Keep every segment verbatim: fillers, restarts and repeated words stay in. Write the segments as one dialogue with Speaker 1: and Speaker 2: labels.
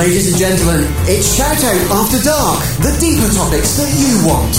Speaker 1: Ladies and gentlemen, it's Shout Out After Dark, the deeper topics that you want.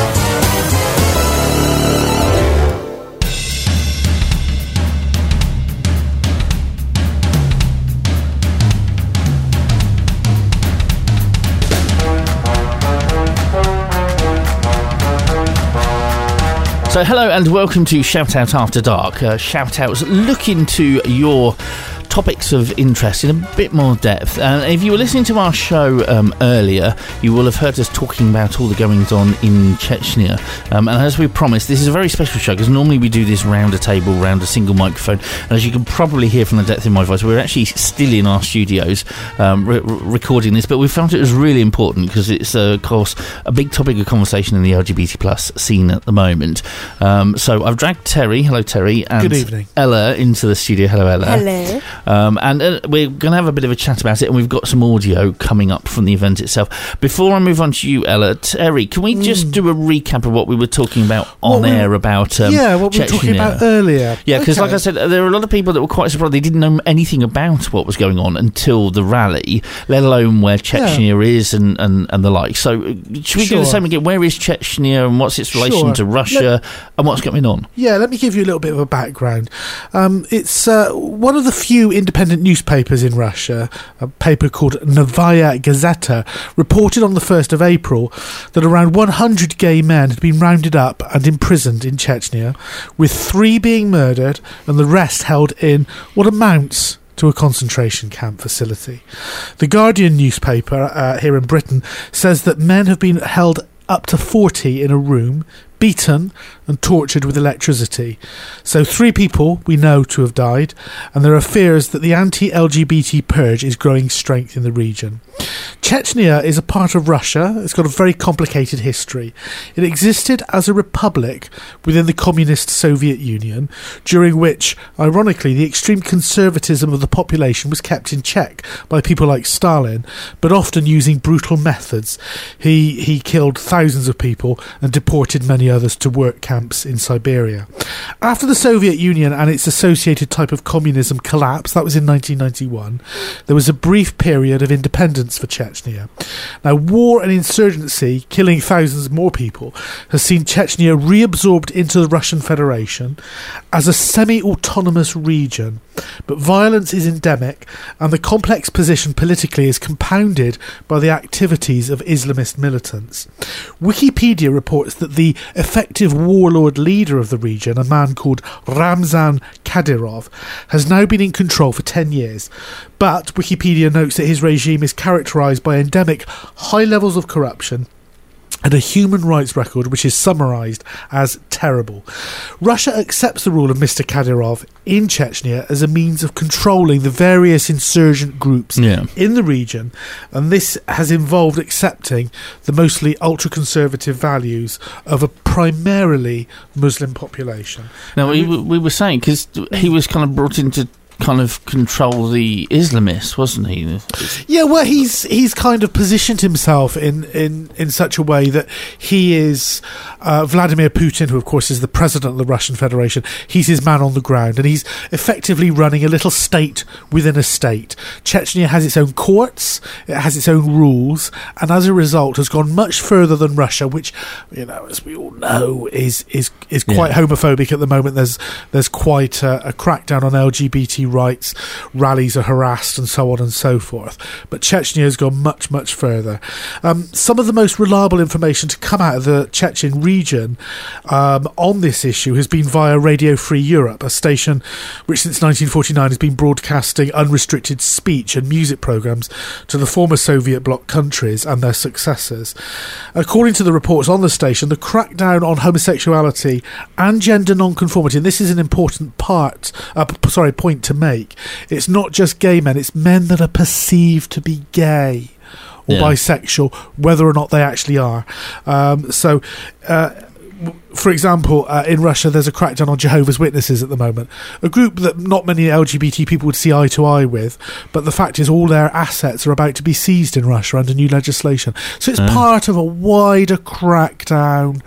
Speaker 2: So hello and welcome to Shout Out After Dark. Uh, shout outs look into your topics of interest in a bit more depth. And uh, if you were listening to our show um, earlier, you will have heard us talking about all the goings on in Chechnya. Um, and as we promised, this is a very special show because normally we do this round a table, round a single microphone. And as you can probably hear from the depth in my voice, we're actually still in our studios um, re- recording this, but we found it was really important because it's, uh, of course, a big topic of conversation in the L G B T plus scene at the moment. Um, so I've dragged Terry, hello Terry, and
Speaker 3: Good evening.
Speaker 2: Ella into the studio. Hello Ella.
Speaker 4: Hello.
Speaker 2: Um, and uh, we're going to have a bit of a chat about it, and we've got some audio coming up from the event itself. Before I move on to you, Ella, Terry, can we just mm. do a recap of what we were talking about on
Speaker 3: what
Speaker 2: air
Speaker 3: we,
Speaker 2: about um,
Speaker 3: Yeah, what we were
Speaker 2: Chechnya.
Speaker 3: talking about earlier.
Speaker 2: Yeah, because
Speaker 3: okay.
Speaker 2: like I said, there were a lot of people that were quite surprised they didn't know anything about what was going on until the rally, let alone where Chechnya yeah. is and, and, and the like. So should we
Speaker 3: sure.
Speaker 2: do the same again? Where is Chechnya and what's its relation
Speaker 3: sure.
Speaker 2: to Russia
Speaker 3: let,
Speaker 2: and what's going on?
Speaker 3: Yeah, let me give you a little bit of a background. Um, it's uh, one of the few independent newspapers in Russia, a paper called Novaya Gazeta, reported on the first of April that around one hundred gay men had been rounded up and imprisoned in Chechnya, with three being murdered and the rest held in what amounts to a concentration camp facility. The Guardian newspaper uh, here in Britain says that men have been held up to forty in a room, beaten and tortured with electricity. So three people we know to have died, and there are fears that the anti-L G B T purge is growing strength in the region. Chechnya is a part of Russia. It's got a very complicated history. It existed as a republic within the communist Soviet Union, during which, ironically, the extreme conservatism of the population was kept in check by people like Stalin, but often using brutal methods. He, he killed thousands of people and deported many others to work camps in Siberia. After the Soviet Union and its associated type of communism collapsed, that was in nineteen ninety-one, there was a brief period of independence for Chechnya. Now, war and insurgency, killing thousands more people, has seen Chechnya reabsorbed into the Russian Federation as a semi-autonomous region. But violence is endemic, and the complex position politically is compounded by the activities of Islamist militants. Wikipedia reports that the effective warlord leader of the region, a man called Ramzan Kadyrov, has now been in control for ten years. But Wikipedia notes that his regime is characterised by endemic high levels of corruption and a human rights record which is summarised as terrible. Russia accepts the rule of Mister Kadyrov in Chechnya as a means of controlling the various insurgent groups yeah. in the region, and this has involved accepting the mostly ultra-conservative values of a primarily Muslim population.
Speaker 2: Now, we, we were saying, because he was kind of brought into kind of control the Islamists, wasn't he?
Speaker 3: Yeah, well, he's he's kind of positioned himself in, in, in such a way that he is uh, Vladimir Putin, who of course is the president of the Russian Federation. He's his man on the ground, and he's effectively running a little state within a state. Chechnya has its own courts, it has its own rules, and as a result has gone much further than Russia, which, you know, as we all know, is is is quite yeah. homophobic at the moment. There's there's quite a, a crackdown on L G B T rights, rallies are harassed, and so on and so forth. But Chechnya has gone much, much further. Um, some of the most reliable information to come out of the Chechen region um, on this issue has been via Radio Free Europe, a station which since nineteen forty-nine has been broadcasting unrestricted speech and music programmes to the former Soviet bloc countries and their successors. According to the reports on the station, the crackdown on homosexuality and gender non-conformity, and this is an important part, uh, p- sorry, point to make. It's not just gay men, it's men that are perceived to be gay or yeah. bisexual, whether or not they actually are. Um, so, uh, for example, uh, in Russia, there's a crackdown on Jehovah's Witnesses at the moment, a group that not many L G B T people would see eye to eye with, but the fact is all their assets are about to be seized in Russia under new legislation. So it's uh. part of a wider crackdown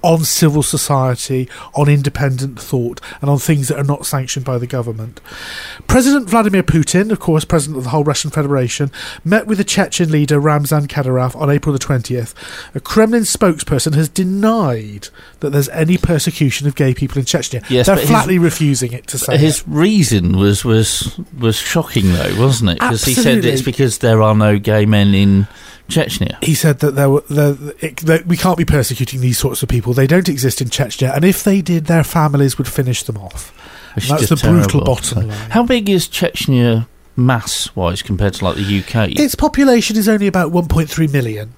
Speaker 3: on civil society, on independent thought, and on things that are not sanctioned by the government. President Vladimir Putin, of course, president of the whole Russian Federation, met with the Chechen leader Ramzan Kadyrov on April the twentieth. A Kremlin spokesperson has denied that there's any persecution of gay people in Chechnya.
Speaker 2: Yes,
Speaker 3: They're
Speaker 2: but
Speaker 3: flatly
Speaker 2: his,
Speaker 3: refusing it to say
Speaker 2: his
Speaker 3: it.
Speaker 2: reason was was was shocking, though, wasn't it? Because he said
Speaker 3: Absolutely.
Speaker 2: it's because there are no gay men in Chechnya.
Speaker 3: He said that there were there, it, that we can't be persecuting these sorts of people. They don't exist in Chechnya, and if they did, their families would finish them off.
Speaker 2: Which is
Speaker 3: That's
Speaker 2: just
Speaker 3: the brutal
Speaker 2: terrible.
Speaker 3: bottom line.
Speaker 2: How big is Chechnya mass-wise compared to, like, the U K?
Speaker 3: Its population is only about one point three million,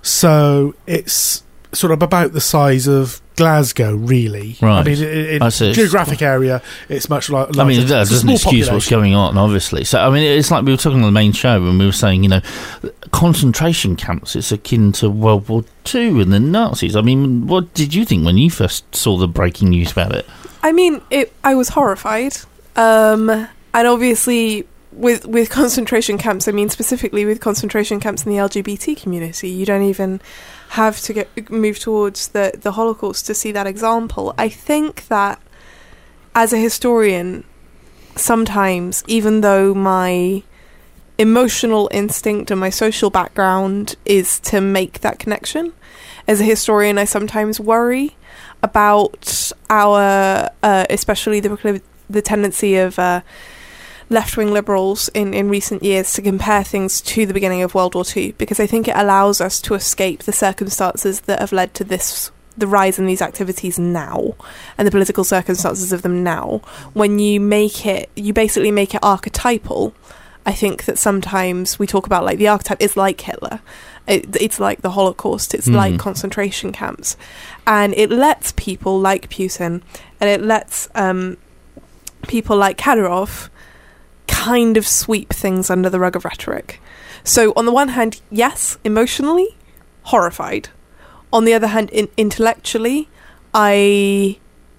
Speaker 3: so it's sort of about the size of Glasgow, really.
Speaker 2: Right.
Speaker 3: I mean, in,
Speaker 2: I
Speaker 3: in
Speaker 2: see.
Speaker 3: geographic area, it's much like.
Speaker 2: I mean, that
Speaker 3: it's a
Speaker 2: doesn't
Speaker 3: small
Speaker 2: excuse what's
Speaker 3: population.
Speaker 2: going on, obviously. So, I mean, it's like we were talking on the main show and we were saying, you know, concentration camps, it's akin to World War Two and the Nazis. I mean, what did you think when you first saw the breaking news about it?
Speaker 4: I mean, it. I was horrified. Um, and obviously, with with concentration camps, I mean specifically with concentration camps in the L G B T community, you don't even have to get move towards the, the Holocaust to see that example. I think that as a historian, sometimes, even though my emotional instinct and my social background is to make that connection, as a historian, I sometimes worry about our, uh, especially the the tendency of uh, left-wing liberals in, in recent years to compare things to the beginning of World War Two, because I think it allows us to escape the circumstances that have led to this, the rise in these activities now, and the political circumstances of them now. When you make it, you basically make it archetypal. I think that sometimes we talk about, like, the archetype is like Hitler. It, it's like the Holocaust. It's mm. like concentration camps. And it lets people like Putin, and it lets um, people like Kadyrov kind of sweep things under the rug of rhetoric. So on the one hand, yes, emotionally, horrified. On the other hand, in- intellectually, I,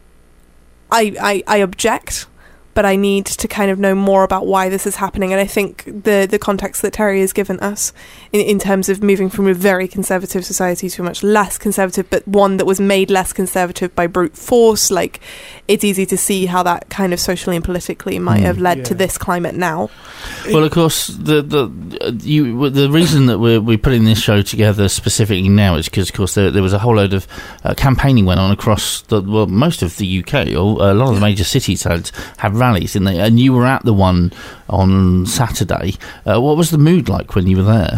Speaker 4: I, I, I object, but I need to kind of know more about why this is happening. And I think the the context that Terry has given us in, in terms of moving from a very conservative society to a much less conservative, but one that was made less conservative by brute force, like, it's easy to see how that kind of socially and politically might mm, have led
Speaker 3: yeah.
Speaker 4: to this climate now.
Speaker 2: Well, of course, the the uh, you the reason that we're we're putting this show together specifically now is because, of course, there there was a whole load of uh, campaigning went on across the well most of the U K. Or a lot of the major cities had had rallies in there, and you were at the one on Saturday. Uh, what was the mood like when you were there?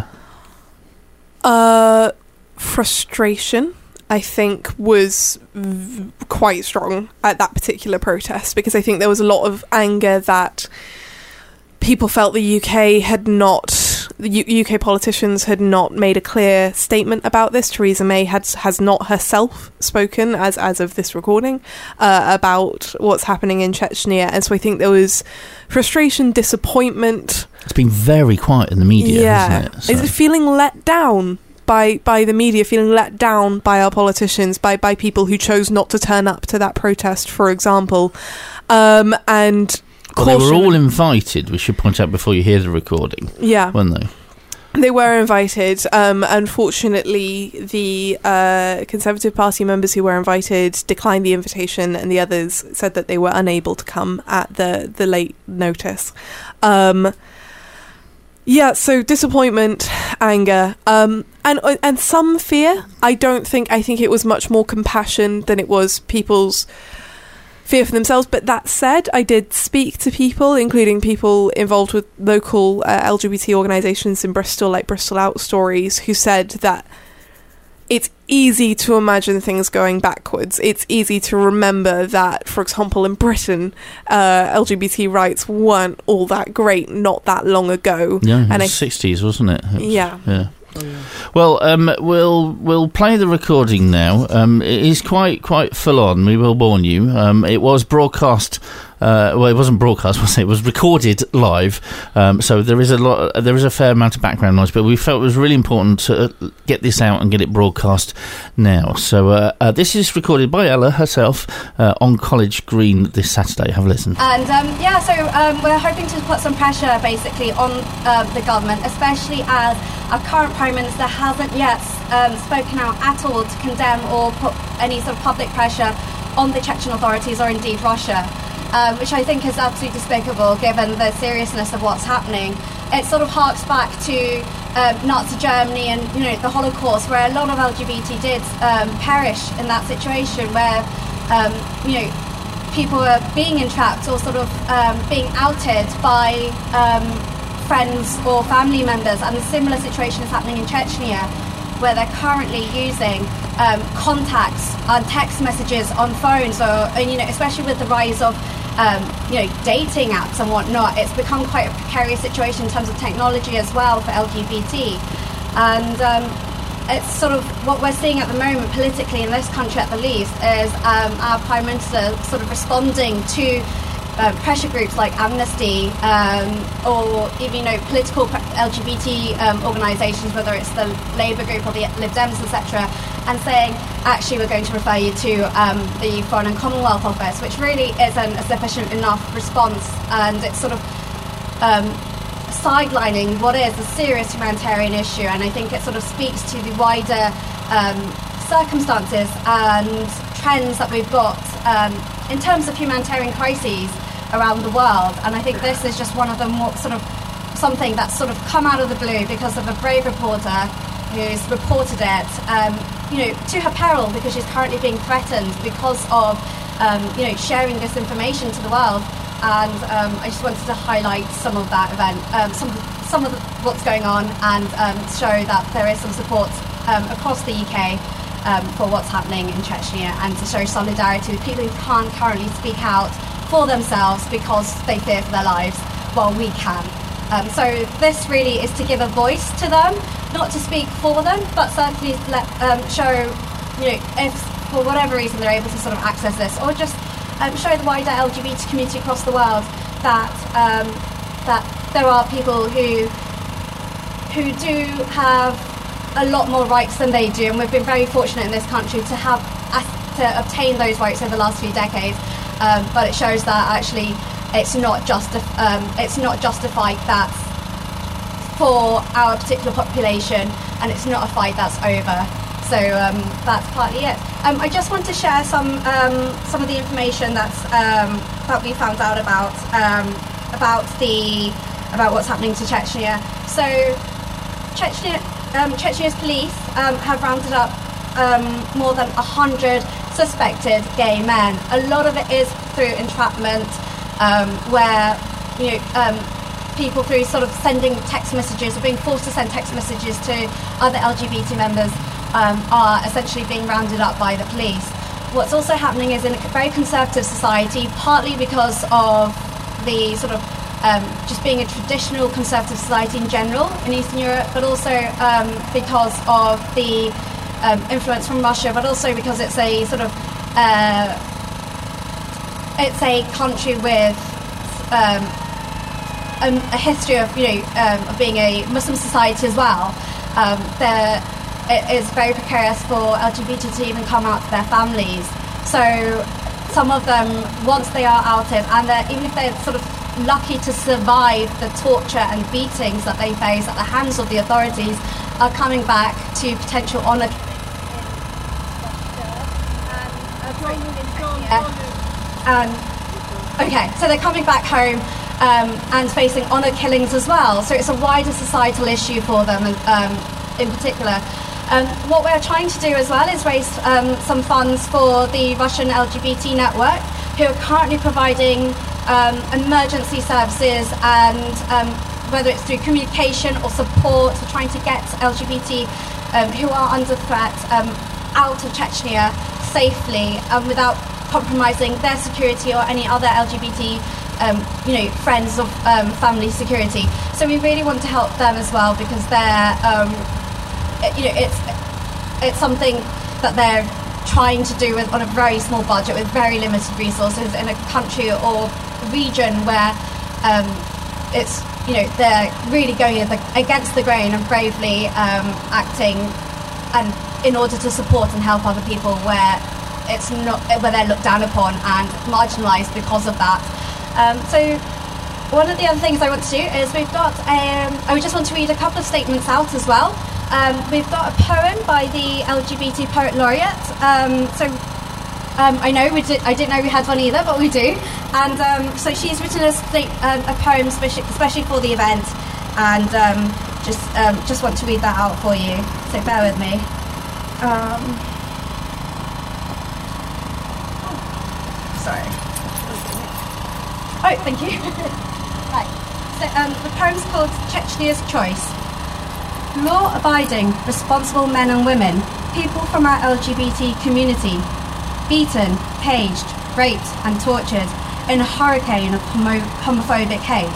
Speaker 4: Uh, frustration, I think, was v- quite strong at that particular protest, because I think there was a lot of anger that people felt the U K had not, the U- UK politicians had not made a clear statement about this. Theresa May had has not herself spoken, as as of this recording, uh, about what's happening in Chechnya, and so I think there was frustration, disappointment.
Speaker 2: It's been very quiet in the media,
Speaker 4: yeah.
Speaker 2: hasn't it? So.
Speaker 4: Is it feeling let down by by the media, feeling let down by our politicians, by by people who chose not to turn up to that protest, for example, um, and.
Speaker 2: Well, they were all invited, we should point out before you hear the recording.
Speaker 4: Yeah.
Speaker 2: Weren't they?
Speaker 4: They were invited. Um, unfortunately, the uh, Conservative Party members who were invited declined the invitation, and the others said that they were unable to come at the, the late notice. Um, yeah, so disappointment, anger, um, and and some fear. I don't think, I think it was much more compassion than it was people's fear for themselves. But that said, I did speak to people, including people involved with local uh, L G B T organisations in Bristol, like Bristol Out Stories, who said that it's easy to imagine things going backwards. It's easy to remember that, for example, in Britain, uh, L G B T rights weren't all that great not that long ago.
Speaker 2: Yeah, in
Speaker 4: and
Speaker 2: the
Speaker 4: I,
Speaker 2: sixties, wasn't it? it was,
Speaker 4: yeah.
Speaker 2: Yeah. Oh, yeah. Well, um, we'll we'll play the recording now. Um, it is quite quite full on. We will warn you. Um, it was broadcast Uh, well, it wasn't broadcast, was it? It was recorded live. Um, so there is a lot, there is a fair amount of background noise, but we felt it was really important to get this out and get it broadcast now. So uh, uh, this is recorded by Ella herself uh, on College Green this Saturday. Have a listen.
Speaker 5: And um, yeah, so um, we're hoping to put some pressure basically on uh, the government, especially as our current Prime Minister hasn't yet um, spoken out at all to condemn or put any sort of public pressure on the Chechen authorities or indeed Russia, um, which I think is absolutely despicable given the seriousness of what's happening. It sort of harks back to um, Nazi Germany and, you know, the Holocaust, where a lot of L G B T did um, perish in that situation, where um, you know, people were being entrapped or sort of um, being outed by um, friends or family members, and a similar situation is happening in Chechnya, where they're currently using um, contacts and text messages on phones, or and, you know, especially with the rise of um, you know, dating apps and whatnot, it's become quite a precarious situation in terms of technology as well for L G B T. And um, it's sort of what we're seeing at the moment politically in this country, at the least, is um, our Prime Minister sort of responding to Uh, pressure groups like Amnesty um, or even, you know, political L G B T um, organisations, whether it's the Labour group or the Lib Dems, et cetera, and saying, actually, we're going to refer you to um, the Foreign and Commonwealth Office, which really isn't a sufficient enough response, and it's sort of um, sidelining what is a serious humanitarian issue. And I think it sort of speaks to the wider um, circumstances and trends that we've got um, in terms of humanitarian crises around the world. And I think this is just one of the more sort of something that's sort of come out of the blue because of a brave reporter who's reported it, um, you know, to her peril, because she's currently being threatened because of, um, you know, sharing this information to the world. And um, I just wanted to highlight some of that event, um, some some of the, what's going on, and um, show that there is some support um, across the U K um, for what's happening in Chechnya, and to show solidarity with people who can't currently speak out for themselves because they fear for their lives, while we can. Um, so this really is to give a voice to them, not to speak for them, but certainly to let, um, show, you know, if for whatever reason they're able to sort of access this, or just um, show the wider L G B T community across the world that um, that there are people who who do have a lot more rights than they do, and we've been very fortunate in this country to have to obtain those rights over the last few decades. Um, but it shows that actually it's not just um, it's not justified that for our particular population, and it's not a fight that's over. So um, that's partly it. Um, I just want to share some um, some of the information that's um, that we found out about um, about the about what's happening to Chechnya. So Chechnya um, Chechnya's police um, have rounded up um, more than a hundred suspected gay men. A lot of it is through entrapment, um, where you know um, people through sort of sending text messages or being forced to send text messages to other L G B T members um, are essentially being rounded up by the police. What's also happening is in a very conservative society, partly because of the sort of um, just being a traditional conservative society in general in Eastern Europe, but also um, because of the Um, influence from Russia, but also because it's a sort of uh, it's a country with um, a, a history of you know um, of being a Muslim society as well. Um, there it is very precarious for L G B T to even come out to their families. So some of them, once they are outed, and they're, even if they're sort of lucky to survive the torture and beatings that they face at the hands of the authorities, are coming back to potential honour. Um, okay, so they're coming back home um, and facing honour killings as well. So it's a wider societal issue for them, um, in particular. Um, what we're trying to do as well is raise um, some funds for the Russian L G B T network, who are currently providing um, emergency services, and um, whether it's through communication or support, or trying to get L G B T um, who are under threat um, out of Chechnya safely, and um, without compromising their security or any other L G B T um, you know, friends or um, family security. So we really want to help them as well, because they're um, it, you know it's it's something that they're trying to do with on a very small budget with very limited resources in a country or region where um, it's, you know, they're really going against the grain and bravely um, acting and in order to support and help other people where it's not, where they're looked down upon and marginalised because of that. Um, so one of the other things I want to do is we've got, um, I just want to read a couple of statements out as well. Um, we've got a poem by the L G B T Poet Laureate. Um, so um, I know we did, I didn't know we had one either, but we do. And um, so she's written a, state, um, a poem especially, especially for the event, and um, just um, just want to read that out for you. So bear with me. Um, oh, sorry. Oh, thank you. Right. So um, the poem's called Chechnya's Choice. Law-abiding, responsible men and women, people from our L G B T community, beaten, caged, raped and tortured in a hurricane of homo- homophobic hate.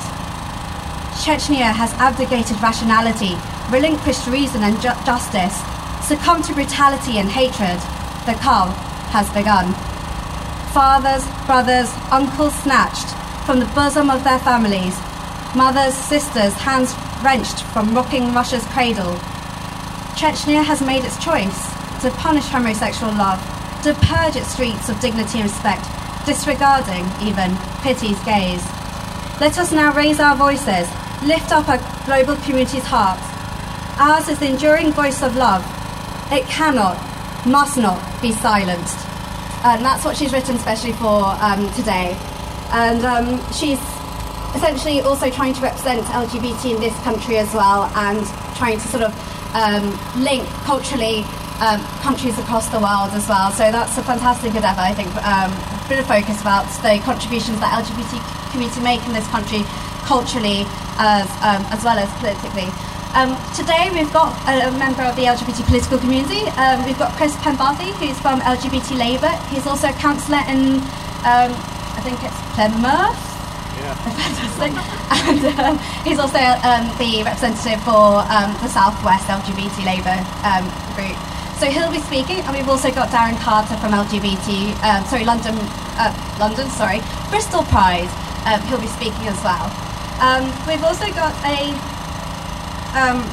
Speaker 5: Chechnya has abdicated rationality, relinquished reason and ju- justice, succumbed to brutality and hatred. The cull has begun. Fathers, brothers, uncles snatched from the bosom of their families, mothers, sisters, hands wrenched from rocking Russia's cradle. Chechnya has made its choice to punish homosexual love, to purge its streets of dignity and respect, disregarding, even, pity's gaze. Let us now raise our voices, lift up our global community's hearts. Ours is the enduring voice of love. It cannot, must not be silenced. And that's what she's written especially for um, today. And um, she's essentially also trying to represent L G B T in this country as well, and trying to sort of um, link culturally um, countries across the world as well. So that's a fantastic endeavour, I think. Um, a bit of focus about the contributions that L G B T community make in this country culturally as um, as well as politically. Um, today we've got a, a member of the L G B T political community. Um, we've got Chris Penbarthy, who's from L G B T Labour. He's also a councillor in, um, I think it's Plymouth. Yeah. Fantastic. And um, he's also um, the representative for um, the Southwest L G B T Labour um, group. So he'll be speaking, and we've also got Darren Carter from L G B T, um, sorry, London, uh, London, sorry, Bristol Pride. Um, he'll be speaking as well. Um, we've also got a um,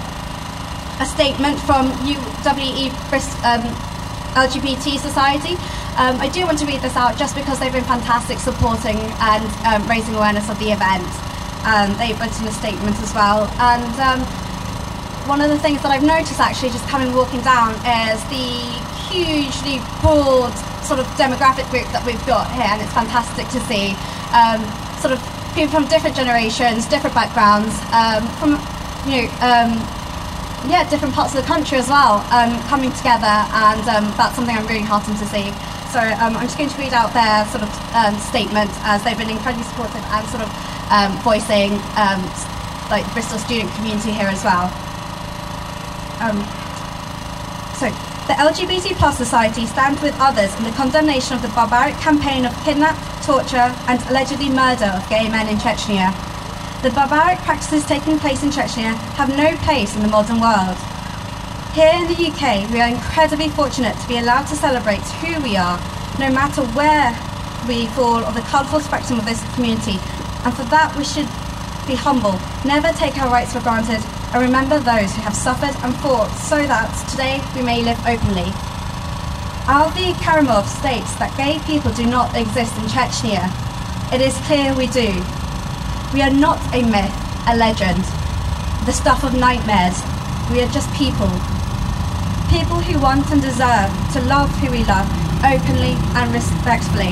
Speaker 5: a statement from U W E Brist- um, L G B T Society. Um, I do want to read this out just because they've been fantastic supporting and um, raising awareness of the event. Um, they've written a statement as well. And um, one of the things that I've noticed actually just coming walking down is the hugely broad sort of demographic group that we've got here, and it's fantastic to see um, sort of people from different generations, different backgrounds, um, from, you know, um, yeah, different parts of the country as well, um, coming together, and um, that's something I'm really heartened to see. So um, I'm just going to read out their sort of um, statement, as they've been incredibly supportive and sort of um, voicing um, like the Bristol student community here as well. Um, so the L G B T plus society stands with others in the condemnation of the barbaric campaign of kidnap, torture and allegedly murder of gay men in Chechnya. The barbaric practices taking place in Chechnya have no place in the modern world. Here in the U K, we are incredibly fortunate to be allowed to celebrate who we are, no matter where we fall on the colourful spectrum of this community, and for that we should be humble, never take our rights for granted, and remember those who have suffered and fought so that today we may live openly. Alvi Karimov states that gay people do not exist in Chechnya. It is clear we do. We are not a myth, a legend, the stuff of nightmares. We are just people. People who want and deserve to love who we love, openly and respectfully.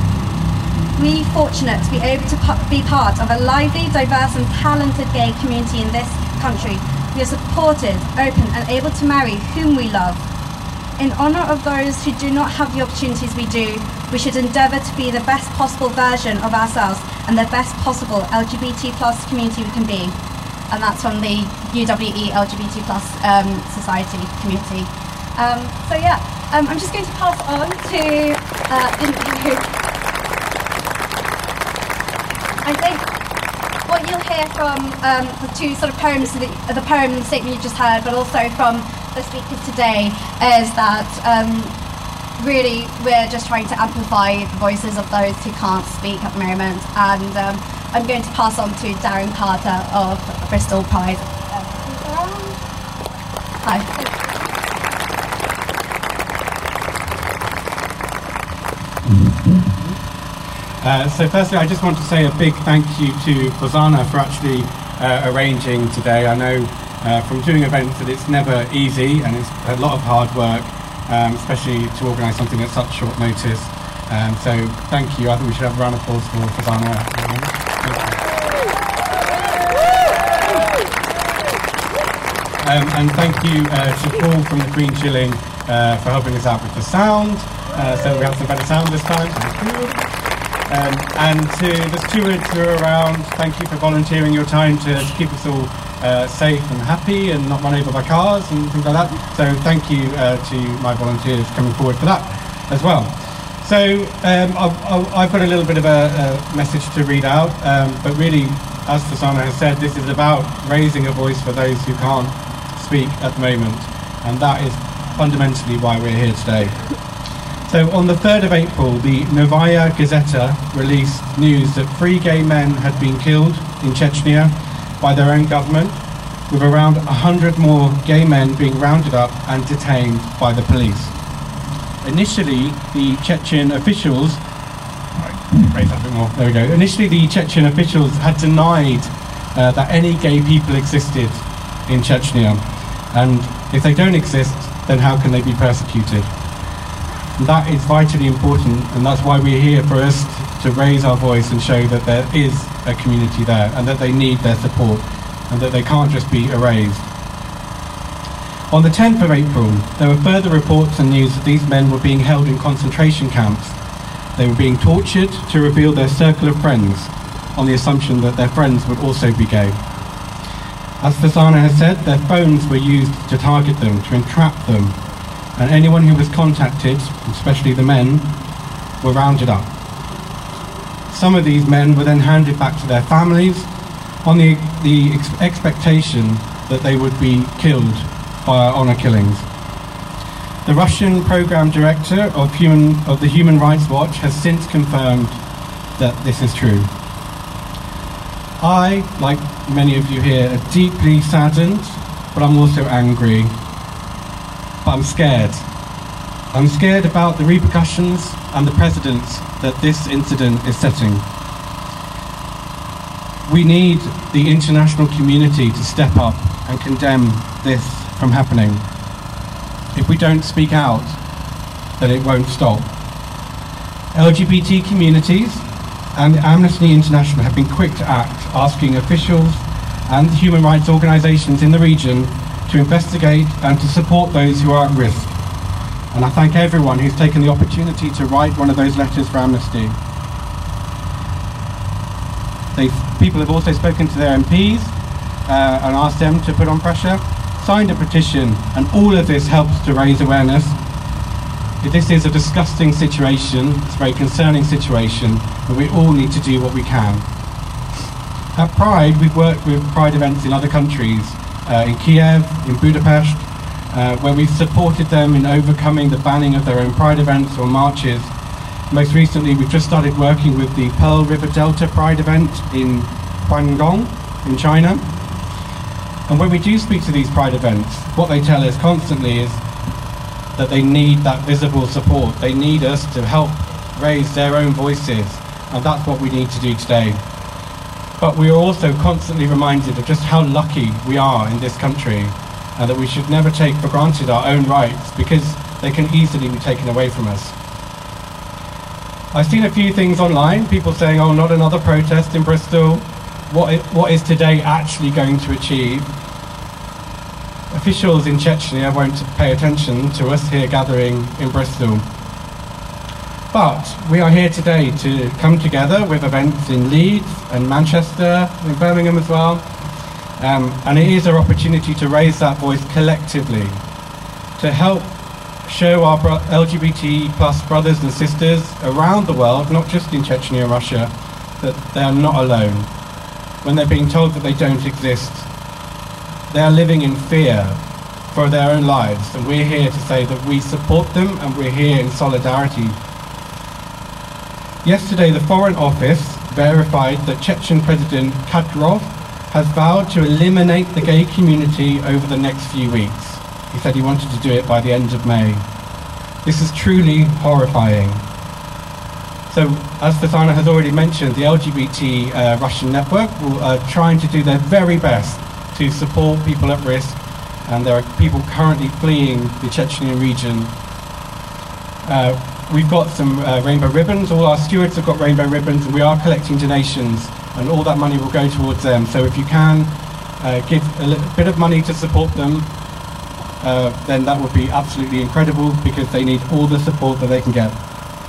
Speaker 5: We are fortunate to be able to be part of a lively, diverse and talented gay community in this country. We are supported, open and able to marry whom we love. In honour of those who do not have the opportunities we do, we should endeavour to be the best possible version of ourselves and the best possible L G B T plus community we can be. And that's from the U W E L G B T plus um, society community. Um, so yeah, um, I'm just going to pass on to uh, interview. I think what you'll hear from um, the two sort of poems, the, the poem and the statement you just heard, but also from the speakers today, is that um, really, we're just trying to amplify the voices of those who can't speak at the moment. And um, I'm going to pass on to Darren Carter of Bristol Pride. Hi.
Speaker 6: Uh, so firstly, I just want to say a big thank you to Fosana for actually uh, arranging today. I know uh, from doing events that it's never easy and it's a lot of hard work, um, especially to organise something at such short notice. Um, so thank you. I think we should have a round of applause for Fosana. Um, and thank you uh, to Paul from the Queen Shilling uh, for helping us out with the sound, uh, so we have some better sound this time. Thank you. Um, and to the stewards who are around, thank you for volunteering your time to, to keep us all uh, safe and happy and not run over by cars and things like that. So thank you uh, to my volunteers coming forward for that as well. So um, I've, I've got a little bit of a, a message to read out, um, but really, as Fosana has said, this is about raising a voice for those who can't speak at the moment, and that is fundamentally why we're here today. So on the third of April, the Novaya Gazeta released news that three gay men had been killed in Chechnya by their own government, with around one hundred more gay men being rounded up and detained by the police. Initially, the Chechen officials... Raise that a bit more. There we go. Initially, the Chechen officials had denied uh, that any gay people existed in Chechnya. And if they don't exist, then how can they be persecuted? That is vitally important, and that's why we're here, for us to raise our voice and show that there is a community there and that they need their support and that they can't just be erased. On the tenth of April, there were further reports and news that these men were being held in concentration camps. They were being tortured to reveal their circle of friends on the assumption that their friends would also be gay. As Fosana has said, their phones were used to target them, to entrap them, and anyone who was contacted, especially the men, were rounded up. Some of these men were then handed back to their families on the, the ex- expectation that they would be killed by honour killings. The Russian program director of, Human, of the Human Rights Watch has since confirmed that this is true. I, like many of you here, are deeply saddened, but I'm also angry. But I'm scared. I'm scared about the repercussions and the precedents that this incident is setting. We need the international community to step up and condemn this from happening. If we don't speak out, then it won't stop. L G B T communities and Amnesty International have been quick to act, asking officials and human rights organisations in the region to investigate and to support those who are at risk. And I thank everyone who's taken the opportunity to write one of those letters for Amnesty. They've, people have also spoken to their M Ps uh, and asked them to put on pressure, signed a petition, and all of this helps to raise awareness. This is a disgusting situation, it's a very concerning situation, but we all need to do what we can. At Pride, we've worked with Pride events in other countries, uh, in Kiev, in Budapest, uh, where we've supported them in overcoming the banning of their own Pride events or marches. Most recently, we've just started working with the Pearl River Delta Pride event in Guangdong, in China. And when we do speak to these Pride events, what they tell us constantly is that they need that visible support. They need us to help raise their own voices, and that's what we need to do today. But we are also constantly reminded of just how lucky we are in this country, and that we should never take for granted our own rights, because they can easily be taken away from us. I've seen a few things online, people saying, oh, not another protest in Bristol. What is, what is today actually going to achieve? Officials in Chechnya won't pay attention to us here gathering in Bristol. But we are here today to come together with events in Leeds and Manchester, in Birmingham as well. Um, and it is our opportunity to raise that voice collectively, to help show our bro- L G B T plus brothers and sisters around the world, not just in Chechnya and Russia, that they are not alone. When they're being told that they don't exist, they are living in fear. for their own lives, and we're here to say that we support them and we're here in solidarity. Yesterday, the Foreign Office verified that Chechen President Kadyrov has vowed to eliminate the gay community over the next few weeks. He said he wanted to do it by the end of May. This is truly horrifying. So, as Fazana has already mentioned, the L G B T uh, Russian network will uh, trying to do their very best to support people at risk, and there are people currently fleeing the Chechnya region. Uh, we've got some uh, rainbow ribbons. All our stewards have got rainbow ribbons, and we are collecting donations, and all that money will go towards them. So if you can uh, give a little bit of money to support them, uh, then that would be absolutely incredible, because they need all the support that they can get.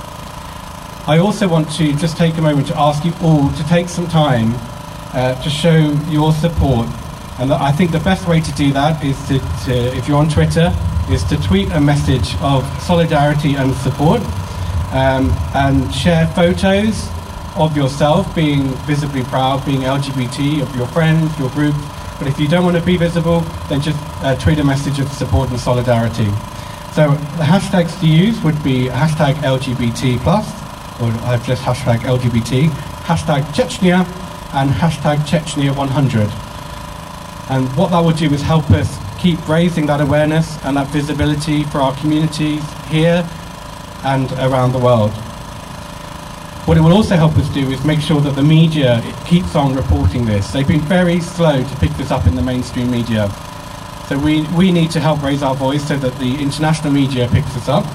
Speaker 6: I also want to just take a moment to ask you all to take some time uh, to show your support. And I think the best way to do that is to, to, if you're on Twitter, is to tweet a message of solidarity and support, um, and share photos of yourself being visibly proud, being L G B T, of your friends, your group. But if you don't want to be visible, then just uh, tweet a message of support and solidarity. So the hashtags to use would be hashtag L G B T plus, or I've just hashtag L G B T, hashtag Chechnya, and hashtag Chechnya one hundred. And what that will do is help us keep raising that awareness and that visibility for our communities here and around the world. What it will also help us do is make sure that the media keeps on reporting this. They've been very slow to pick this up in the mainstream media. So we, we need to help raise our voice so that the international media picks this up.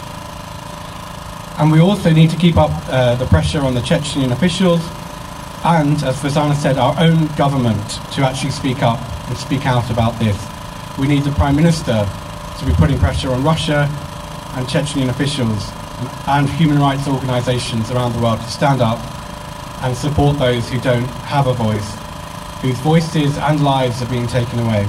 Speaker 6: And we also need to keep up uh, the pressure on the Chechen officials and, as Fazana said, our own government to actually speak up and speak out about this. We need the Prime Minister to be putting pressure on Russia and Chechen officials and, and human rights organisations around the world to stand up and support those who don't have a voice, whose voices and lives are being taken away.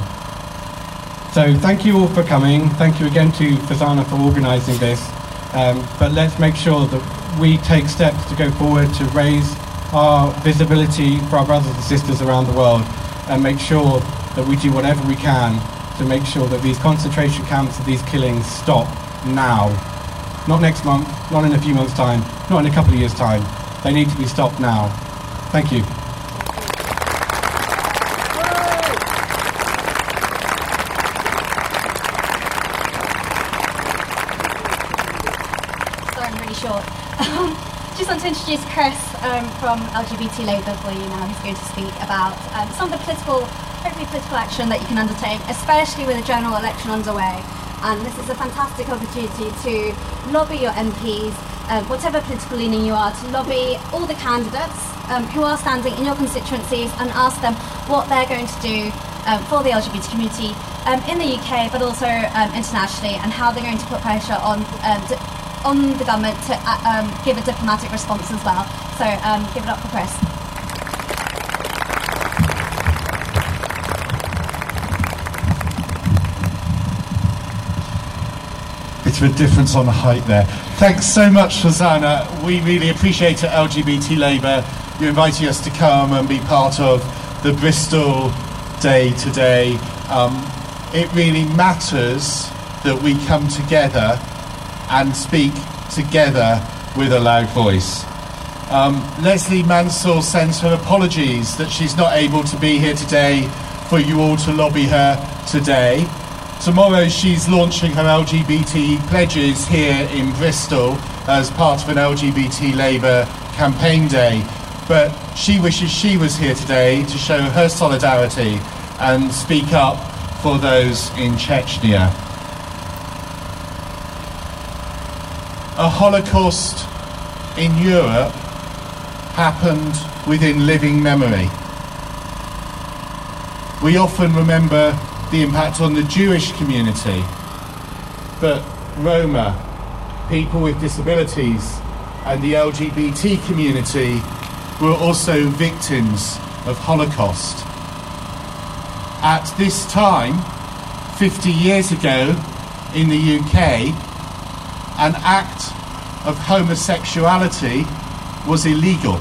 Speaker 6: So thank you all for coming. Thank you again to Fazana for organising this. Um, but let's make sure that we take steps to go forward to raise our visibility for our brothers and sisters around the world, and make sure that we do whatever we can to make sure that these concentration camps and these killings stop now. Not next month, not in a few months' time, not in a couple of years' time. They need to be stopped now. Thank you.
Speaker 5: Sorry, I'm really short. Um, just want to introduce Chris um, from L G B T Labour for you now, who's going to speak about um, some of the political, hopefully political action that you can undertake, especially with a general election underway. And this is a fantastic opportunity to lobby your M Ps, um, whatever political leaning you are, to lobby all the candidates um, who are standing in your constituencies and ask them what they're going to do um, for the L G B T community um, in the U K, but also um, internationally, and how they're going to put pressure on um, di- on the government to uh, um, give a diplomatic response as well. So um, give it up for Chris.
Speaker 7: Bit of a difference on the height there. Thanks so much, Fazana. We really appreciate it, L G B T Labour. You're inviting us to come and be part of the Bristol Day today. Um, it really matters that we come together and speak together with a loud voice. Um, Leslie Mansell sends her apologies that she's not able to be here today for you all to lobby her today. Tomorrow she's launching her L G B T pledges here in Bristol as part of an L G B T Labour campaign day. But she wishes she was here today to show her solidarity and speak up for those in Chechnya. A Holocaust in Europe happened within living memory. We often remember the impact on the Jewish community, but Roma, people with disabilities, and the L G B T community were also victims of Holocaust. At this time, fifty years ago, in the U K, an act of homosexuality was illegal.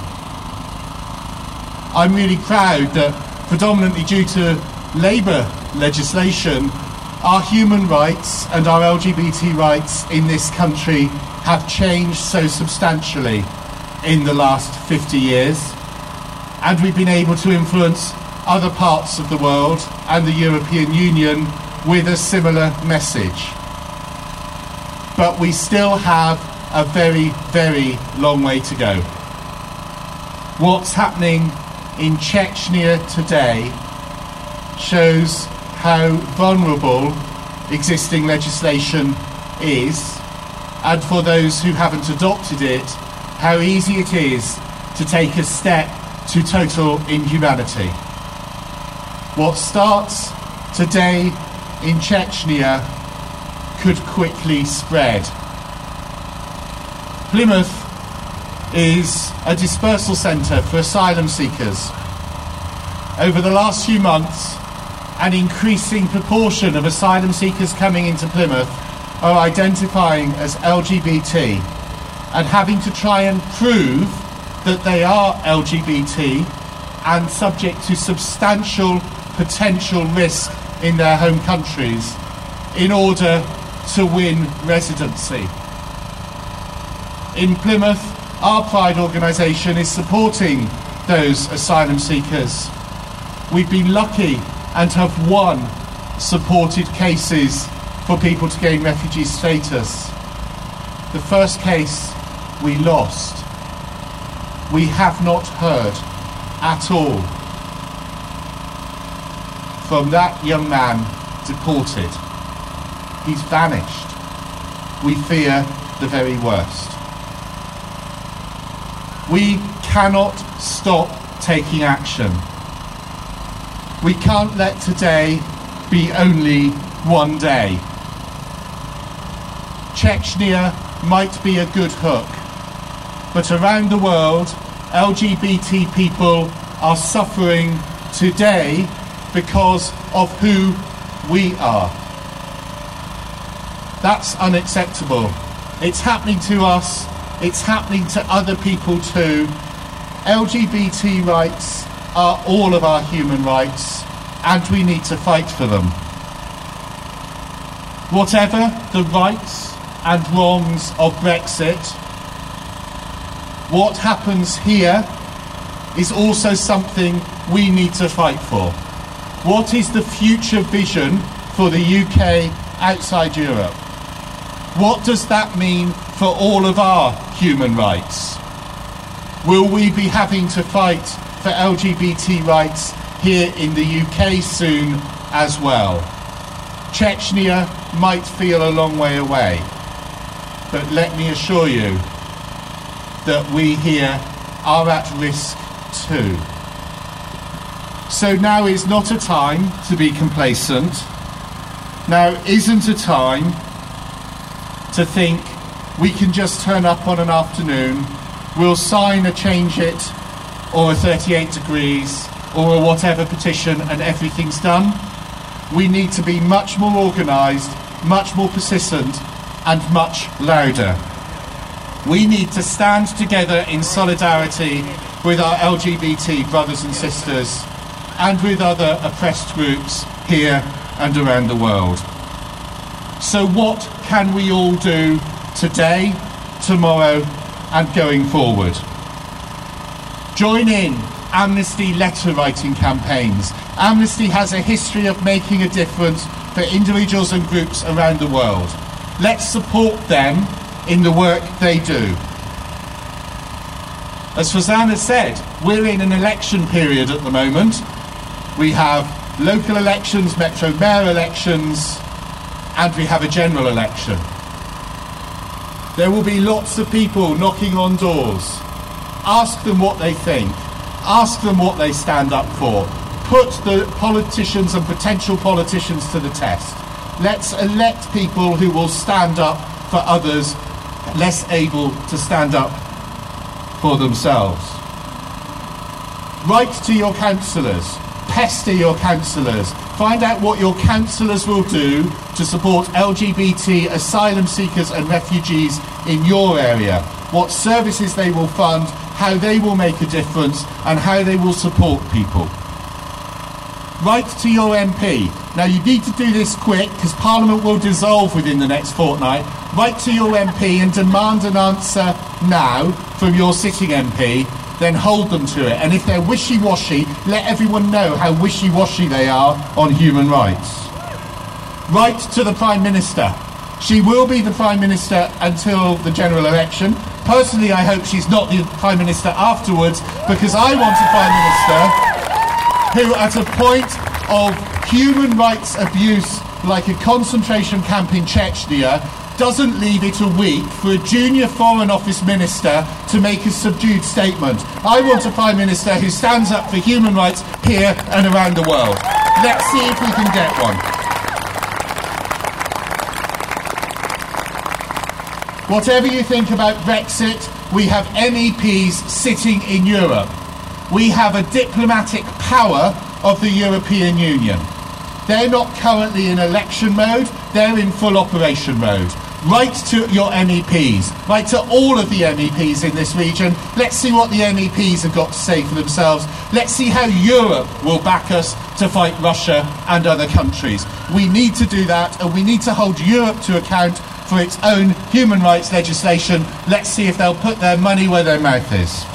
Speaker 7: I'm really proud that, predominantly due to Labour legislation, our human rights and our L G B T rights in this country have changed so substantially in the last fifty years, and we've been able to influence other parts of the world and the European Union with a similar message. But we still have a very, very long way to go. What's happening in Chechnya today shows how vulnerable existing legislation is, and for those who haven't adopted it, how easy it is to take a step to total inhumanity. What starts today in Chechnya could quickly spread. Plymouth is a dispersal centre for asylum seekers. Over the last few months, an increasing proportion of asylum seekers coming into Plymouth are identifying as L G B T and having to try and prove that they are L G B T and subject to substantial potential risk in their home countries in order to win residency. In Plymouth, our Pride organisation is supporting those asylum seekers. We've been lucky and have won supported cases for people to gain refugee status. The first case we lost. We have not heard at all from that young man deported. He's vanished. We fear the very worst. We cannot stop taking action. We can't let today be only one day. Chechnya might be a good hook, but around the world, L G B T people are suffering today because of who we are. That's unacceptable. It's happening to us. It's happening to other people too. L G B T rights are all of our human rights, and we need to fight for them. Whatever the rights and wrongs of Brexit, what happens here is also something we need to fight for. What is the future vision for the U K outside Europe? What does that mean for all of our human rights? Will we be having to fight for L G B T rights here in the U K soon as well? Chechnya might feel a long way away, but let me assure you that we here are at risk too. So now is not a time to be complacent. Now isn't a time to think we can just turn up on an afternoon, we'll sign a change it or a thirty-eight degrees or a whatever petition and everything's done. We need to be much more organised, much more persistent and much louder. We need to stand together in solidarity with our L G B T brothers and sisters and with other oppressed groups here and around the world. So what can we all do today, tomorrow and going forward? Join in Amnesty letter writing campaigns. Amnesty has a history of making a difference for individuals and groups around the world. Let's support them in the work they do. As Susanna said, we're in an election period at the moment. We have local elections, Metro Mayor elections, and we have a general election. There will be lots of people knocking on doors. Ask them what they think. Ask them what they stand up for. Put the politicians and potential politicians to the test. Let's elect people who will stand up for others less able to stand up for themselves. Write to your councillors. Pester your councillors. Find out what your councillors will do to support L G B T asylum seekers and refugees in your area. What services they will fund, how they will make a difference, and how they will support people. write to your M P. Now, you need to do this quick because Parliament will dissolve within the next fortnight. Write to your M P and demand an answer now from your sitting M P, then hold them to it. And if they're wishy-washy, let everyone know how wishy-washy they are on human rights. Write to the Prime Minister. She will be the Prime Minister until the general election. Personally, I hope she's not the Prime Minister afterwards, because I want a Prime Minister who, at a point of human rights abuse like a concentration camp in Chechnya, doesn't leave it a week for a junior Foreign Office Minister to make a subdued statement. I want a Prime Minister who stands up for human rights here and around the world. Let's see if we can get one. Whatever you think about Brexit, we have M E Ps sitting in Europe. We have a diplomatic power of the European Union. They're not currently in election mode, they're in full operation mode. Write to your M E Ps, write to all of the M E Ps in this region. Let's see what the M E Ps have got to say for themselves. Let's see how Europe will back us to fight Russia and other countries. We need to do that, and we need to hold Europe to account for its own human rights legislation. Let's see if they'll put their money where their mouth is.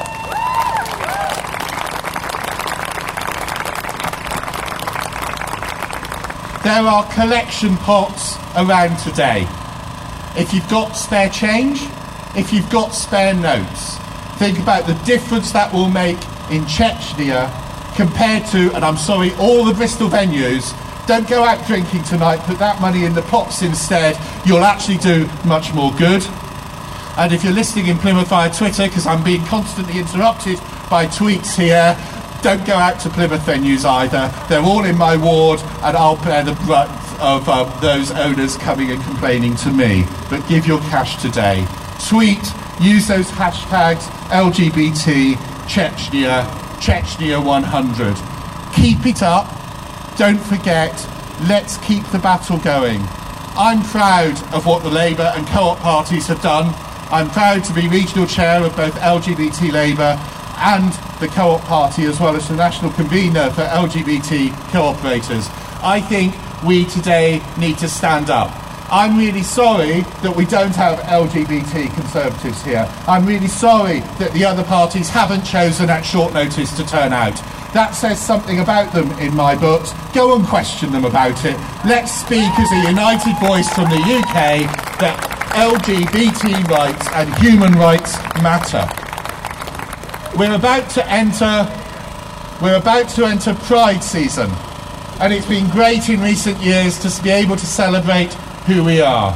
Speaker 7: There are collection pots around today. If you've got spare change, if you've got spare notes, think about the difference that will make in Chechnya compared to, and I'm sorry, all the Bristol venues. Don't go out drinking tonight, put that money in the pots instead. You'll actually do much more good. And if you're listening in Plymouth via Twitter, because I'm being constantly interrupted by tweets here, don't go out to Plymouth venues either. They're all in my ward, and I'll bear the brunt of uh, those owners coming and complaining to me. But give your cash today. Tweet, use those hashtags L G B T, Chechnya, Chechnya one hundred. Keep it up. Don't forget, let's keep the battle going. I'm proud of what the Labour and Co-op parties have done. I'm proud to be regional chair of both L G B T Labour and the Co-op Party, as well as the national convener for L G B T co-operators. I think we today need to stand up. I'm really sorry that we don't have L G B T Conservatives here. I'm really sorry that the other parties haven't chosen at short notice to turn out. That says something about them in my books. Go and question them about it. Let's speak as a united voice from the U K that L G B T rights and human rights matter. We're about to enter we're about to enter Pride season, and it's been great in recent years to be able to celebrate who we are.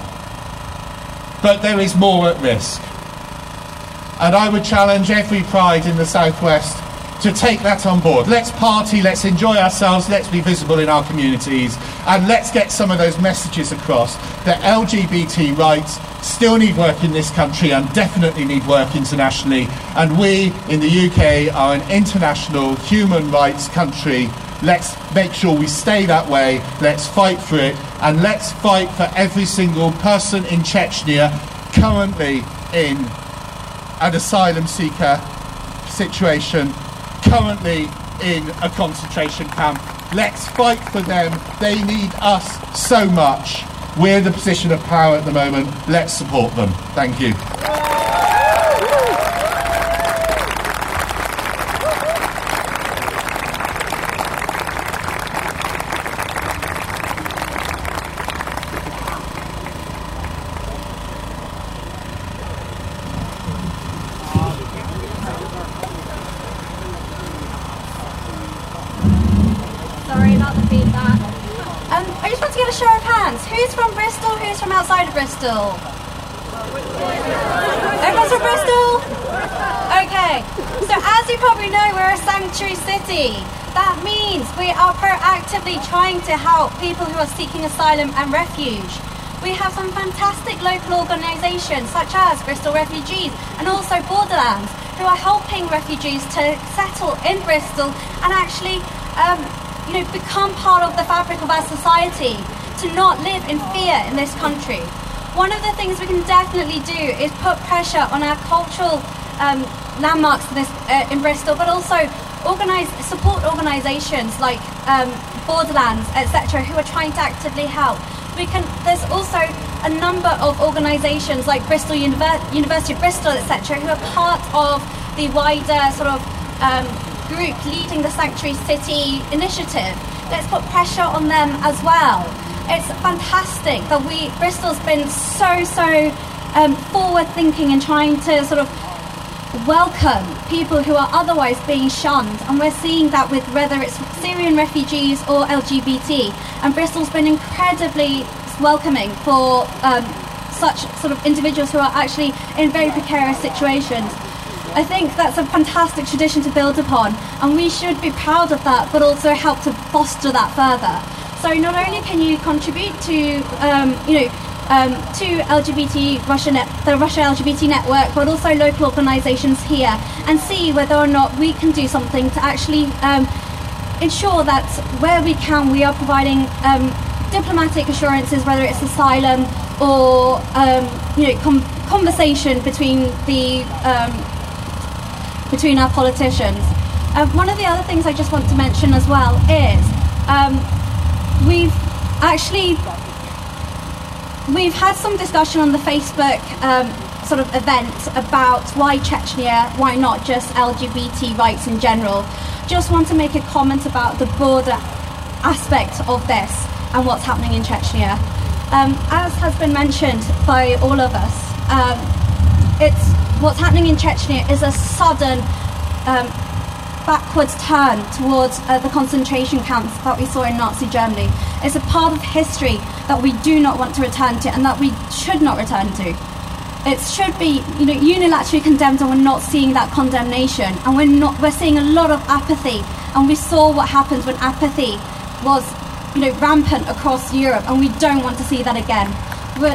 Speaker 7: But there is more at risk. And I would challenge every Pride in the Southwest to take that on board. Let's party, let's enjoy ourselves, let's be visible in our communities, and let's get some of those messages across that L G B T rights still need work in this country and definitely need work internationally. And we in the U K are an international human rights country. Let's make sure we stay that way, let's fight for it, and let's fight for every single person in Chechnya currently in an asylum seeker situation, currently in a concentration camp. Let's fight for them. They need us so much. We're in the position of power at the moment. Let's support them. Thank you.
Speaker 5: Sorry about the feedback. Um, I just want to get a show of hands. Who's from Bristol? Who's from outside of Bristol? Everyone's from Bristol? Okay. So as you probably know, we're a sanctuary city. That means we are proactively trying to help people who are seeking asylum and refuge. We have some fantastic local organisations such as Bristol Refugees and also Borderlands, who are helping refugees to settle in Bristol and actually um, you know, become part of the fabric of our society, to not live in fear in this country. One of the things we can definitely do is put pressure on our cultural um, landmarks in, this, uh, in Bristol, but also organize, support organisations like um, Borderlands, et cetera, who are trying to actively help. We can. There's also a number of organisations like Bristol Univer- University of Bristol, et cetera, who are part of the wider sort of um, group leading the Sanctuary City initiative. Let's put pressure on them as well. It's fantastic that we Bristol's been so so um, forward-thinking and trying to sort of welcome people who are otherwise being shunned, and we're seeing that with whether it's Syrian refugees or L G B T, and Bristol's been incredibly welcoming for um, such sort of individuals who are actually in very precarious situations. I think that's a fantastic tradition to build upon, and we should be proud of that, but also help to foster that further. So not only can you contribute to, um, you know, um, to L G B T Russia Net, the Russia L G B T network, but also local organisations here, and see whether or not we can do something to actually um, ensure that where we can, we are providing um, diplomatic assurances, whether it's asylum or um, you know, com- conversation between the um, between our politicians. Uh, one of the other things I just want to mention as well is um, we've actually we've had some discussion on the Facebook um, sort of event about why Chechnya, why not just L G B T rights in general. Just want to make a comment about the broader aspect of this and what's happening in Chechnya. Um, as has been mentioned by all of us, um, it's what's happening in Chechnya is a sudden um, backwards turn towards uh, the concentration camps that we saw in Nazi Germany. It's a part of history that we do not want to return to, and that we should not return to. It should be, you know, unilaterally condemned, and we're not seeing that condemnation, and we're not. We're seeing a lot of apathy, and we saw what happens when apathy was, you know, rampant across Europe, and we don't want to see that again. We're,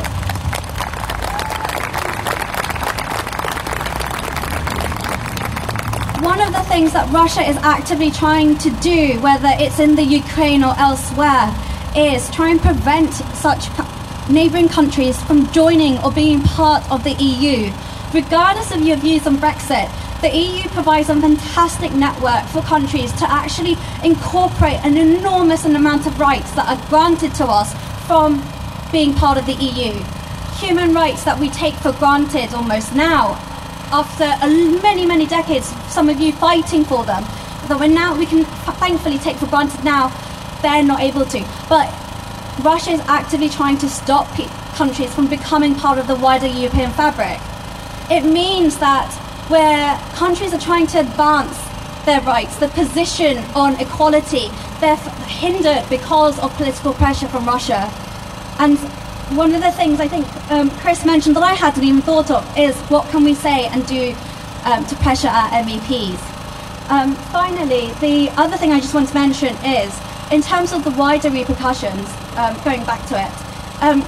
Speaker 5: One of the things that Russia is actively trying to do, whether it's in the Ukraine or elsewhere, is try and prevent such neighbouring countries from joining or being part of the E U. Regardless of your views on Brexit, the E U provides a fantastic network for countries to actually incorporate an enormous amount of rights that are granted to us from being part of the E U. Human rights that we take for granted almost now, after a, many, many decades, some of you fighting for them, that we're now, we can f- thankfully take for granted now, they're not able to. But Russia is actively trying to stop pe- countries from becoming part of the wider European fabric. It means that where countries are trying to advance their rights, the position on equality, they're f- hindered because of political pressure from Russia. And one of the things I think um, Chris mentioned that I hadn't even thought of is what can we say and do um, to pressure our M E Ps. Um, finally, the other thing I just want to mention is, in terms of the wider repercussions, um, going back to it, um,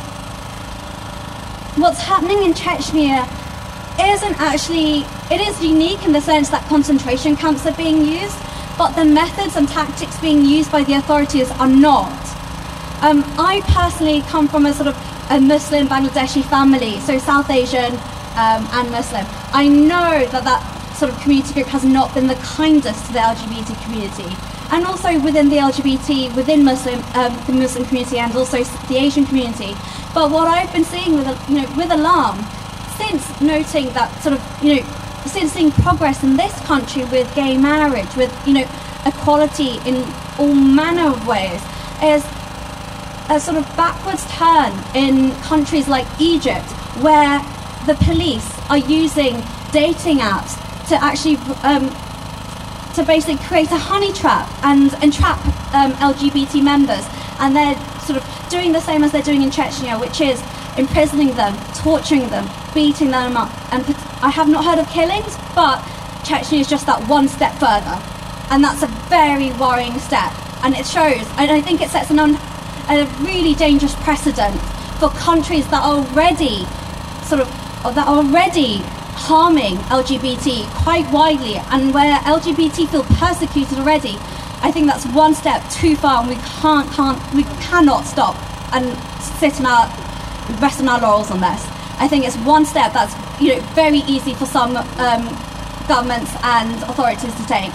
Speaker 5: what's happening in Chechnya isn't actually, it is unique in the sense that concentration camps are being used, but the methods and tactics being used by the authorities are not. Um, I personally come from a sort of a Muslim Bangladeshi family, so South Asian um, and Muslim. I know that that sort of community group has not been the kindest to the L G B T community, and also within the L G B T, within Muslim, um, the Muslim community, and also the Asian community. But what I've been seeing with, you know, with alarm, since noting that sort of, you know, since seeing progress in this country with gay marriage, with, you know, equality in all manner of ways, is a sort of backwards turn in countries like Egypt, where the police are using dating apps to actually um, to basically create a honey trap and entrap um, L G B T members, and they're sort of doing the same as they're doing in Chechnya, which is imprisoning them, torturing them, beating them up. And I have not heard of killings, but Chechnya is just that one step further, and that's a very worrying step. And it shows, and I think it sets an un- a really dangerous precedent for countries that are already sort of that are already harming L G B T quite widely, and where L G B T feel persecuted already. I think that's one step too far, and we can't, can't we cannot stop and sit in our rest on our laurels on this. I think it's one step that's, you know, very easy for some um, governments and authorities to take.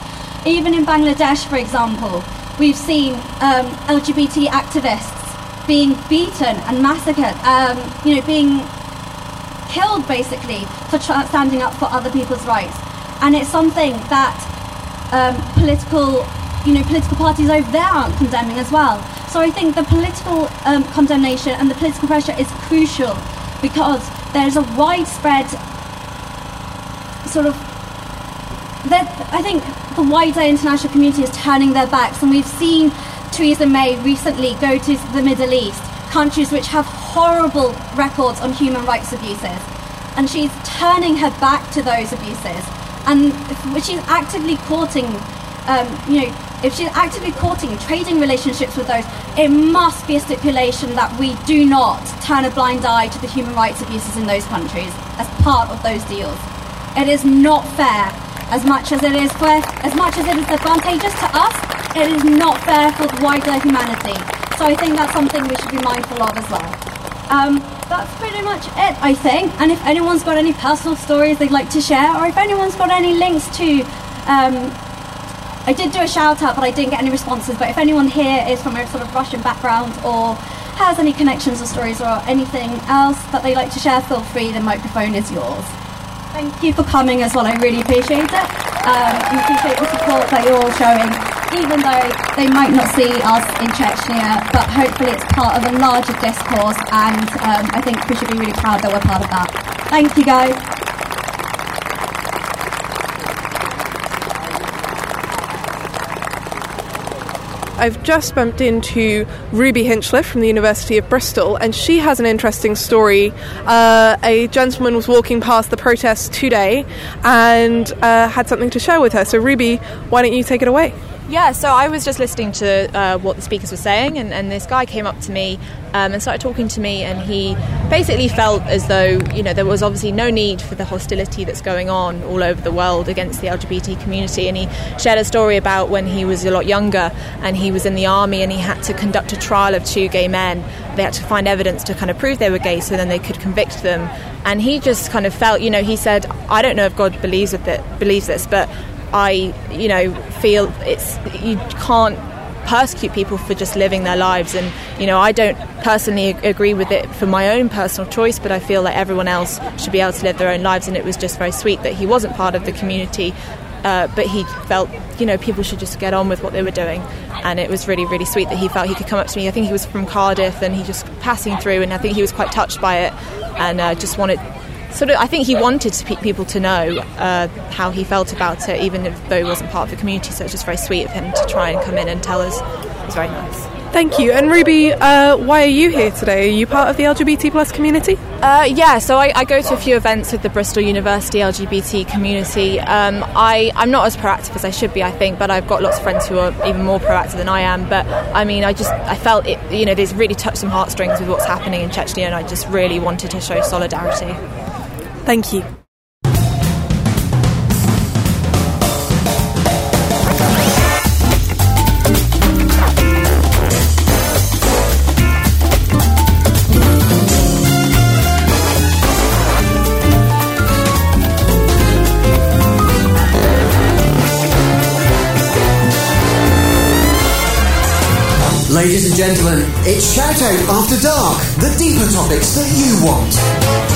Speaker 5: Even in Bangladesh, for example, we've seen um, L G B T activists being beaten and massacred, um, you know, being killed basically for tra- standing up for other people's rights. And it's something that um, political, you know, political parties over there aren't condemning as well. So I think the political um, condemnation and the political pressure is crucial, because there's a widespread sort of, that I think the wider international community is turning their backs, and we've seen Theresa May recently go to the Middle East, countries which have horrible records on human rights abuses, and she's turning her back to those abuses. And if she's actively courting, um, you know, if she's actively courting, trading relationships with those, it must be a stipulation that we do not turn a blind eye to the human rights abuses in those countries as part of those deals. It is not fair. As much as it is fair, as much as it is advantageous to us, it is not fair for the wider humanity. So I think that's something we should be mindful of as well. Um, that's pretty much it, I think. And if anyone's got any personal stories they'd like to share, or if anyone's got any links to, um, I did do a shout out, but I didn't get any responses. But if anyone here is from a sort of Russian background or has any connections or stories or anything else that they'd like to share, feel free. The microphone is yours. Thank you for coming as well. I really appreciate it. Um, we appreciate the support that you're all showing, even though they might not see us in Chechnya, but hopefully it's part of a larger discourse, and um, I think we should be really proud that we're part of that. Thank you, guys.
Speaker 4: I've just bumped into Ruby Hinchliffe from the University of Bristol, and she has an interesting story. Uh, a gentleman was walking past the protest today and uh, had something to share with her. So Ruby, why don't you take it away?
Speaker 8: Yeah, so I was just listening to uh, what the speakers were saying, and, and this guy came up to me um, and started talking to me, and he basically felt as though, you know, there was obviously no need for the hostility that's going on all over the world against the L G B T community. And he shared a story about when he was a lot younger and he was in the army and he had to conduct a trial of two gay men. They had to find evidence to kind of prove they were gay so then they could convict them. And he just kind of felt, you know, he said, I don't know if God believes with it, believes this, but I, you know, feel it's, you can't persecute people for just living their lives. And, you know, I don't personally agree with it for my own personal choice, but I feel like everyone else should be able to live their own lives. And it was just very sweet that he wasn't part of the community, uh, but he felt, you know, people should just get on with what they were doing. And it was really, really sweet that he felt he could come up to me. I think he was from Cardiff, and he just passing through, and I think he was quite touched by it, and uh, just wanted... Sort of, I think he wanted to people to know uh, how he felt about it, even if, though he wasn't part of the community. So it was just very sweet of him to try and come in and tell us. It was very nice.
Speaker 4: Thank you. And Ruby, uh, why are you here today? Are you part of the L G B T plus community?
Speaker 8: Uh, yeah, so I, I go to a few events with the Bristol University L G B T community. Um, I, I'm not as proactive as I should be, I think, but I've got lots of friends who are even more proactive than I am. But I mean, I just I felt it. You know, there's really touched some heartstrings with what's happening in Chechnya, and I just really wanted to show solidarity.
Speaker 4: Thank you.
Speaker 1: Ladies and gentlemen, it's Shout Out After Dark, the deeper topics that you want.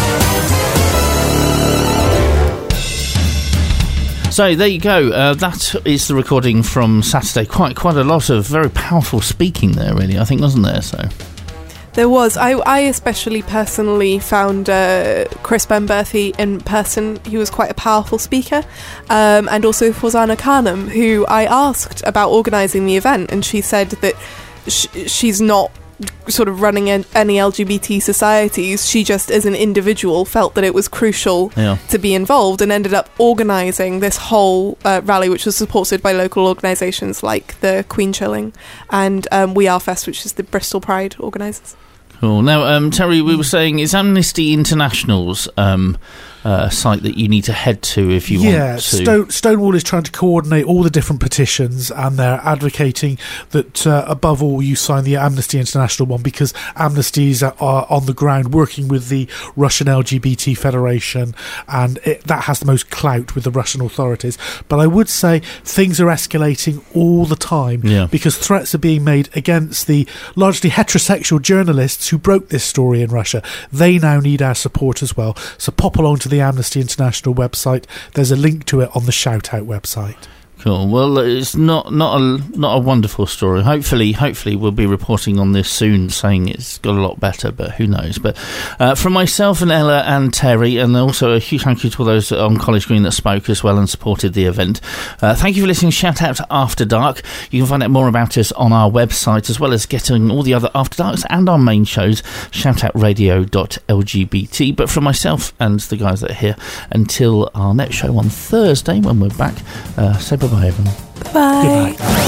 Speaker 2: So there you go. Uh, that is the recording from Saturday. Quite, quite a lot of very powerful speaking there, really. I think, wasn't there? So
Speaker 4: there was. I, I especially personally found uh, Chris Benberthy in person. He was quite a powerful speaker, um, and also Farzana Khanum, who I asked about organising the event, and she said that sh- she's not sort of running in any L G B T societies. She just, as an individual, felt that it was crucial yeah. to be involved, and ended up organising this whole uh, rally, which was supported by local organisations like the Queen Chilling and um, We Are Fest, which is the Bristol Pride organisers.
Speaker 2: Cool. Now, um, Terry, we were saying, is Amnesty International's um, uh, site that you need to head to if you
Speaker 3: yeah,
Speaker 2: want to.
Speaker 3: Stone, Stonewall is trying to coordinate all the different petitions, and they're advocating that uh, above all you sign the Amnesty International one, because Amnesty's are on the ground working with the Russian L G B T Federation, and it, that has the most clout with the Russian authorities. But I would say things are escalating all the time,
Speaker 2: yeah.
Speaker 3: because threats are being made against the largely heterosexual journalists who broke this story in Russia. They now need our support as well. So pop along to the Amnesty International website. There's a link to it on the Shout Out website.
Speaker 2: Cool. Well, it's not not a not a wonderful story. Hopefully, hopefully we'll be reporting on this soon, saying it's got a lot better. But who knows? But uh, from myself and Ella and Terry, and also a huge thank you to all those on College Green that spoke as well and supported the event. Uh, thank you for listening. Shout out to After Dark. You can find out more about us on our website, as well as getting all the other After Darks and our main shows. shout out radio dot L G B T. But from myself and the guys that are here, until our next show on Thursday when we're back. Uh, say bye bye, everyone.
Speaker 4: Bye.
Speaker 3: Good night.